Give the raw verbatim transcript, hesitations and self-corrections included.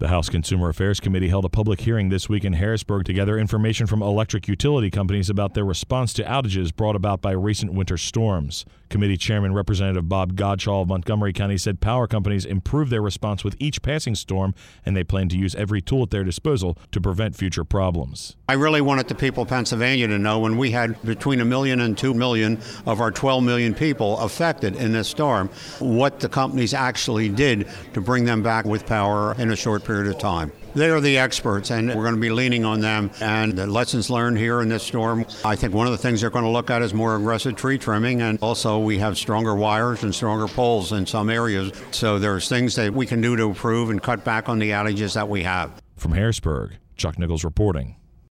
The House Consumer Affairs Committee held a public hearing this week in Harrisburg to gather information from electric utility companies about their response to outages brought about by recent winter storms. Committee Chairman Representative Bob Godshall of Montgomery County said power companies improved their response with each passing storm, and they plan to use every tool at their disposal to prevent future problems. I really wanted the people of Pennsylvania to know when we had between a million and two million of our twelve million people affected in this storm, what the companies actually did to bring them back with power in a short period of time. They are the experts, and we're going to be leaning on them. And the lessons learned here in this storm, I think one of the things they're going to look at is more aggressive tree trimming. And also we have stronger wires and stronger poles in some areas. So there's things that we can do to improve and cut back on the outages that we have. From Harrisburg, Chuck Nichols reporting.